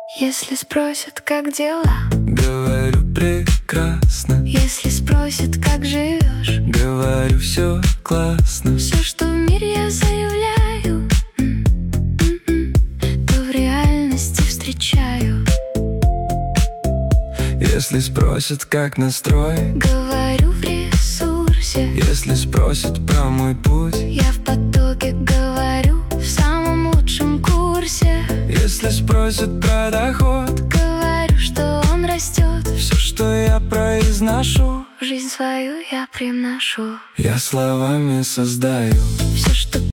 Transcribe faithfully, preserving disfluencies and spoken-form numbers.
Если спросят, как дела, говорю прекрасно. если спросят, как живешь, говорю все классно. все, что в мире я заявляю, м-м-м, то в реальности встречаю. Если спросят, как настрой, Говорю в ресурсе. если спросят про мой путь, Я в потоке, говорю в самом лучшем курсе. если спросят про доход, Говорю, что он растет. все, что я произношу, Жизнь свою я приношу. я словами создаю. Все, что